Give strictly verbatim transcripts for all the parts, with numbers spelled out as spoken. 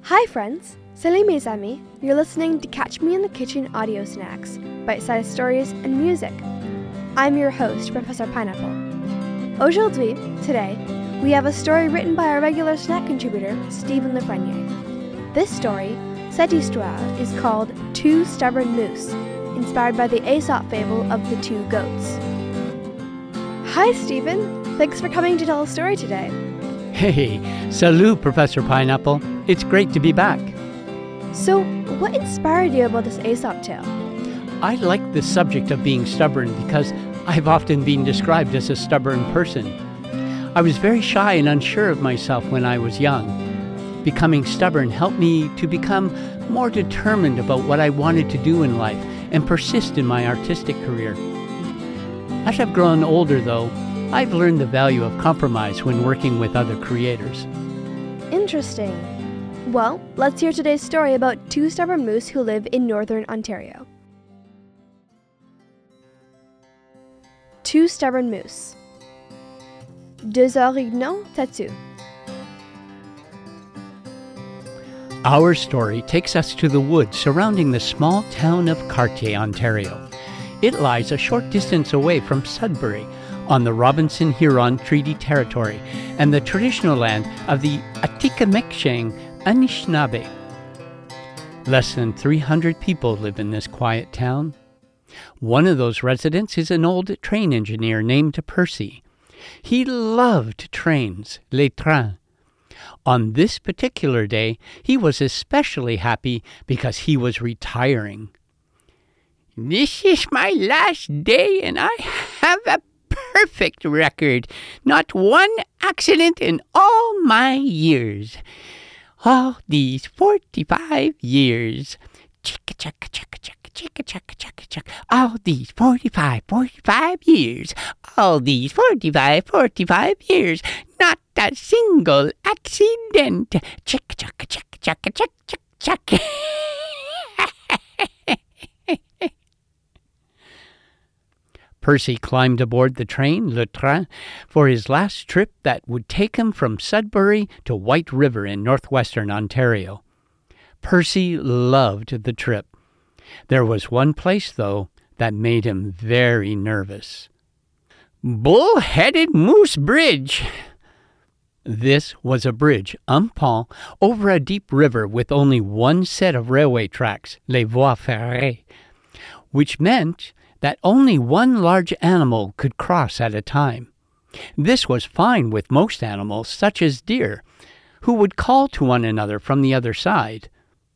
Hi friends, salut mes amis. You're listening to Catch Me in the Kitchen audio snacks, bite-sized stories and music. I'm your host, Professor Pineapple. Aujourd'hui, today, we have a story written by our regular snack contributor, Stephen Lefrenier. This story, cette histoire, is called Two Stubborn Moose, inspired by the Aesop fable of the two goats. Hi Stephen, thanks for coming to tell a story today. Hey, salut, Professor Pineapple. It's great to be back. So, what inspired you about this Aesop tale? I like the subject of being stubborn because I've often been described as a stubborn person. I was very shy and unsure of myself when I was young. Becoming stubborn helped me to become more determined about what I wanted to do in life and persist in my artistic career. As I've grown older, though, I've learned the value of compromise when working with other creators. Interesting. Well, let's hear today's story about two stubborn moose who live in northern Ontario. Two Stubborn Moose. Deux orignaux têtus. Our story takes us to the woods surrounding the small town of Cartier, Ontario. It lies a short distance away from Sudbury, on the Robinson-Huron Treaty Territory and the traditional land of the Atikameksheng Anishinaabe. Less than three hundred people live in this quiet town. One of those residents is an old train engineer named Percy. He loved trains, les trains. On this particular day, he was especially happy because he was retiring. This is my last day and I have a perfect record. Not one accident in all my years. All these forty-five years. Chicka chicka chicka chicka chicka chicka chicka chicka. All these forty-five, forty-five years. All these forty-five, forty-five years. Not a single accident. Chicka chicka chicka chicka chicka chicka. Percy climbed aboard the train, Le Train, for his last trip that would take him from Sudbury to White River in northwestern Ontario. Percy loved the trip. There was one place, though, that made him very nervous. Bull-Headed Moose Bridge. This was a bridge, un pont, over a deep river with only one set of railway tracks, les voies ferrées, which meant that only one large animal could cross at a time. This was fine with most animals, such as deer, who would call to one another from the other side.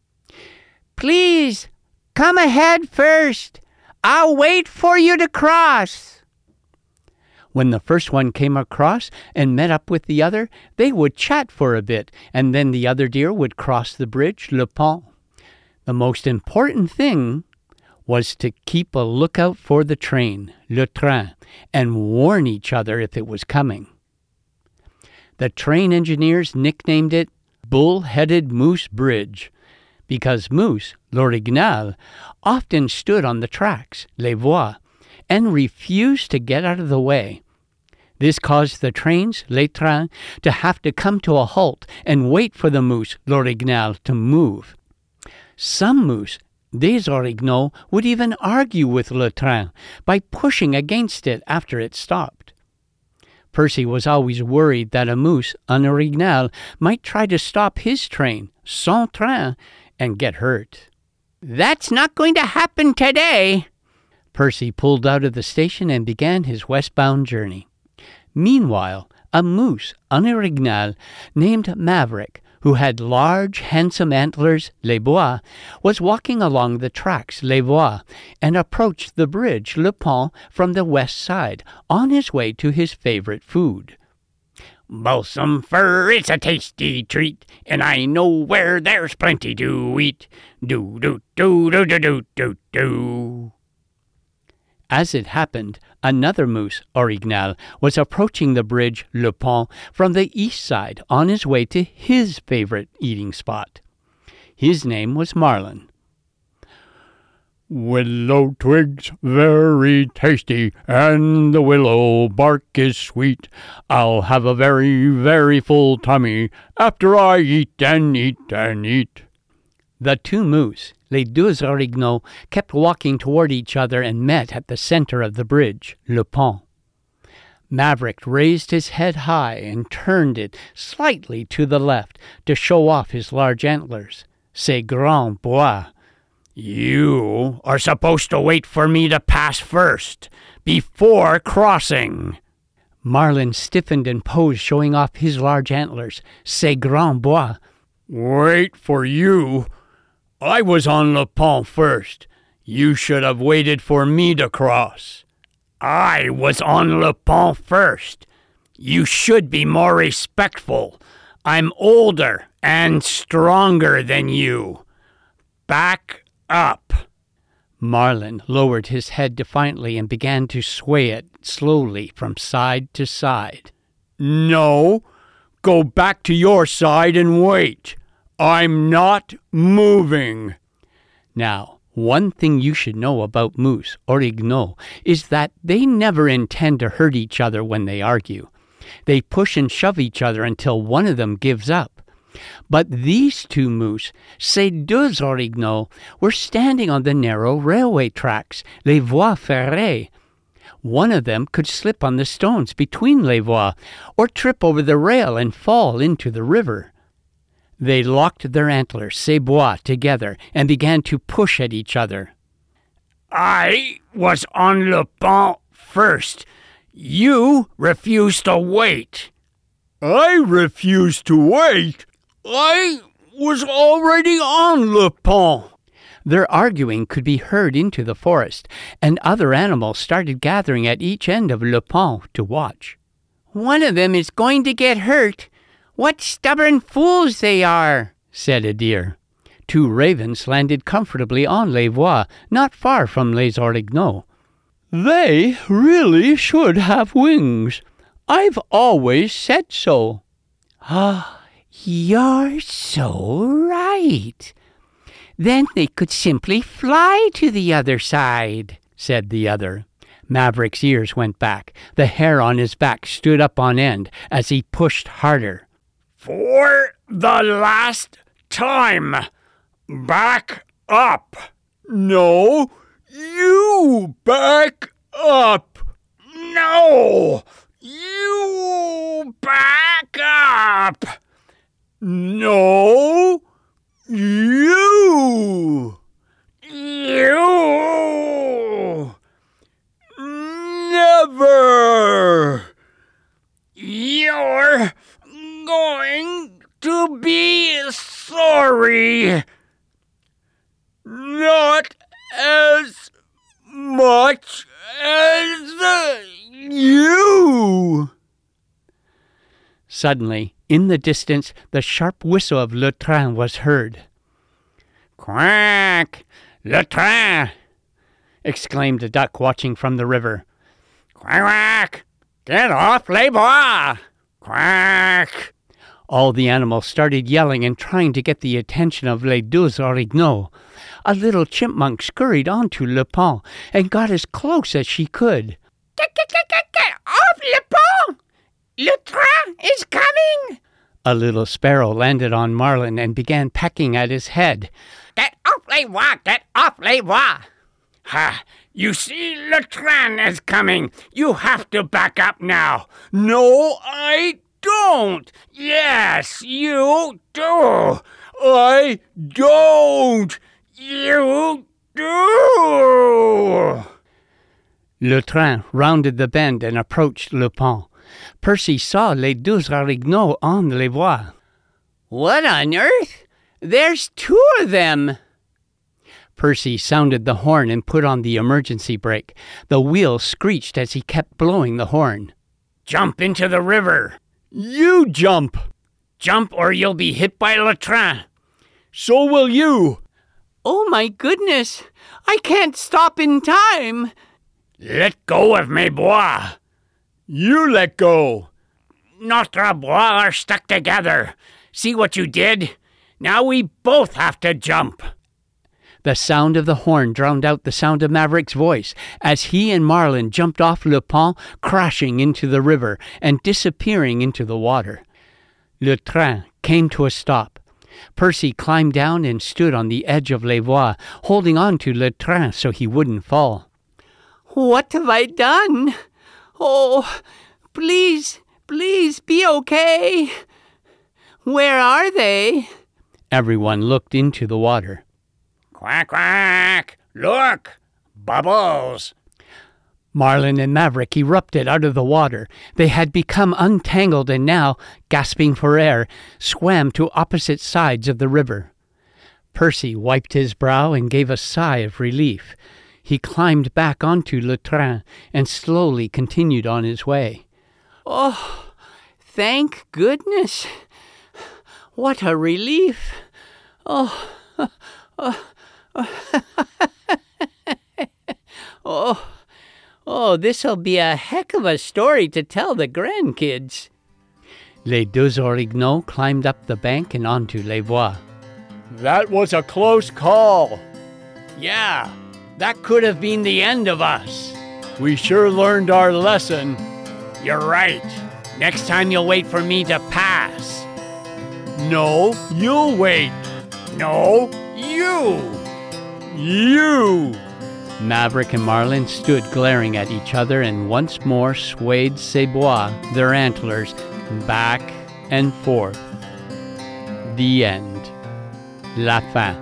Please, come ahead first. I'll wait for you to cross. When the first one came across and met up with the other, they would chat for a bit, and then the other deer would cross the bridge, le pont. The most important thing was to keep a lookout for the train, le train, and warn each other if it was coming. The train engineers nicknamed it Bull-Headed Moose Bridge because moose, l'orignal, often stood on the tracks, les voies, and refused to get out of the way. This caused the trains, les trains, to have to come to a halt and wait for the moose, l'orignal, to move. Some moose, des orignaux, would even argue with le train by pushing against it after it stopped. Percy was always worried that a moose, un orignal, might try to stop his train, son train, and get hurt. That's not going to happen today. Percy pulled out of the station and began his westbound journey. Meanwhile, a moose, un orignal, named Maverick, who had large, handsome antlers, les bois, was walking along the tracks, les voies, and approached the bridge, le pont, from the west side, on his way to his favorite food. Balsam fir is a tasty treat, and I know where there's plenty to eat. Do, do, do, do, do, do, do, do. As it happened, another moose, orignal, was approaching the bridge, le pont, from the east side on his way to his favorite eating spot. His name was Marlin. Willow twigs very tasty, and the willow bark is sweet. I'll have a very, very full tummy after I eat and eat and eat. The two moose, les deux orignaux, kept walking toward each other and met at the center of the bridge, le pont. Maverick raised his head high and turned it slightly to the left to show off his large antlers. Ses grands bois. You are supposed to wait for me to pass first, before crossing. Marlin stiffened and posed, showing off his large antlers. Ses grands bois. Wait for you? I was on le pont first. You should have waited for me to cross. I was on le pont first. You should be more respectful. I'm older and stronger than you. Back up. Marlin lowered his head defiantly and began to sway it slowly from side to side. No, go back to your side and wait. I'm not moving. Now, one thing you should know about moose, orignaux, is that they never intend to hurt each other when they argue. They push and shove each other until one of them gives up. But these two moose, ces deux orignaux, were standing on the narrow railway tracks, les voies ferrées. One of them could slip on the stones between les voies, or trip over the rail and fall into the river. They locked their antlers, ses bois, together and began to push at each other. I was on le pont first. You refused to wait. I refused to wait? I was already on le pont. Their arguing could be heard into the forest, and other animals started gathering at each end of le pont to watch. One of them is going to get hurt. What stubborn fools they are, said a deer. Two ravens landed comfortably on les voies, not far from les orignaux. They really should have wings. I've always said so. Ah, you're so right. Then they could simply fly to the other side, said the other. Maverick's ears went back. The hair on his back stood up on end as he pushed harder. For the last time, back up. No, you back up. No, you back up. No, you. You. Never. You're going to be sorry. Not as much as you. Suddenly, in the distance, the sharp whistle of le train was heard. Quack! Le train! Exclaimed a duck watching from the river. Quack, quack! Get off les bois! Quack! All the animals started yelling and trying to get the attention of les deux orignaux. A little chipmunk scurried onto le pont and got as close as she could. Get, get, get, get, get off le pont! Le train is coming! A little sparrow landed on Marlin and began pecking at his head. Get off les voies! Get off les voies! Ha! You see, le train is coming. You have to back up now. No, I don't. Yes, you do. I don't. You do. Le train rounded the bend and approached le pont. Percy saw les deux orignaux on les voies. What on earth? There's two of them. Percy sounded the horn and put on the emergency brake. The wheel screeched as he kept blowing the horn. Jump into the river. You jump. Jump or you'll be hit by le train. So will you. Oh my goodness. I can't stop in time. Let go of mes bois. You let go. Notre bois are stuck together. See what you did? Now we both have to jump. The sound of the horn drowned out the sound of Maverick's voice as he and Marlin jumped off Le Pont, crashing into the river and disappearing into the water. Le train came to a stop. Percy climbed down and stood on the edge of Les Voies, holding on to Le Train so he wouldn't fall. "What have I done? Oh, please, please be okay. Where are they?" Everyone looked into the water. "Quack, quack! Look! Bubbles!" Marlin and Maverick erupted out of the water. They had become untangled and now, gasping for air, swam to opposite sides of the river. Percy wiped his brow and gave a sigh of relief. He climbed back onto Le Train and slowly continued on his way. "Oh, thank goodness! What a relief! Oh, oh, oh, oh, this'll be a heck of a story to tell the grandkids." Les Deux Orignaux climbed up the bank and onto Les Voies. "That was a close call. Yeah, that could have been the end of us. We sure learned our lesson." You're right. Next time you'll wait for me to pass. No, you'll wait. No, you! You! Maverick and Marlin stood glaring at each other and once more swayed ses bois, their antlers, back and forth. The end. La fin.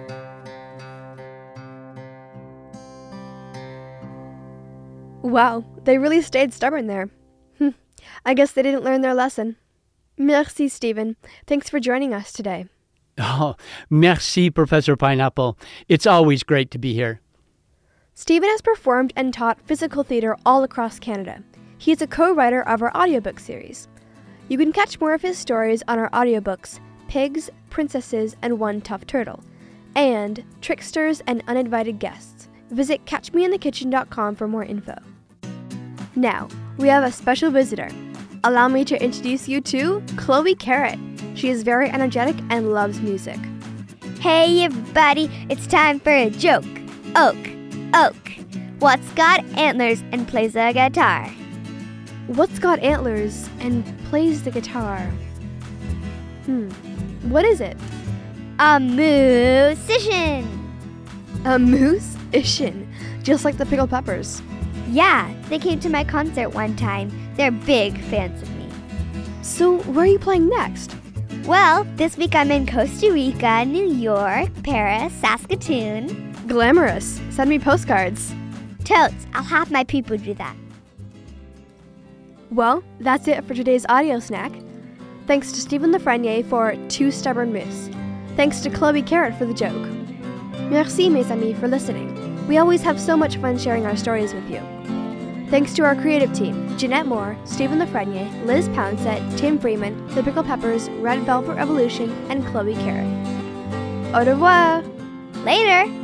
Wow, they really stayed stubborn there. Hm, I guess they didn't learn their lesson. Merci, Stephen. Thanks for joining us today. Oh, merci, Professor Pineapple. It's always great to be here. Stephen has performed and taught physical theater all across Canada. He is a co-writer of our audiobook series. You can catch more of his stories on our audiobooks, Pigs, Princesses, and One Tough Turtle, and Tricksters and Uninvited Guests. Visit catch me in the kitchen dot com for more info. Now, we have a special visitor. Allow me to introduce you to Chloe Carrot. She is very energetic and loves music. Hey everybody, it's time for a joke. Oak, oak, what's got antlers and plays the guitar? What's got antlers and plays the guitar? Hmm, what is it? A musician. A moose-ition, just like the Pickled Peppers. Yeah, they came to my concert one time. They're big fans of me. So where are you playing next? Well, this week I'm in Costa Rica, New York, Paris, Saskatoon. Glamorous. Send me postcards. Totes, I'll have my people do that. Well, that's it for today's audio snack. Thanks to Stephen Lafreniere for Two Stubborn Moose. Thanks to Chloe Carrot for the joke. Merci, mes amis, for listening. We always have so much fun sharing our stories with you. Thanks to our creative team, Jeanette Moore, Stephen Lafreniere, Liz Poundset, Tim Freeman, The Pickled Peppers, Red Velvet Revolution, and Chloe Carrot. Au revoir! Later!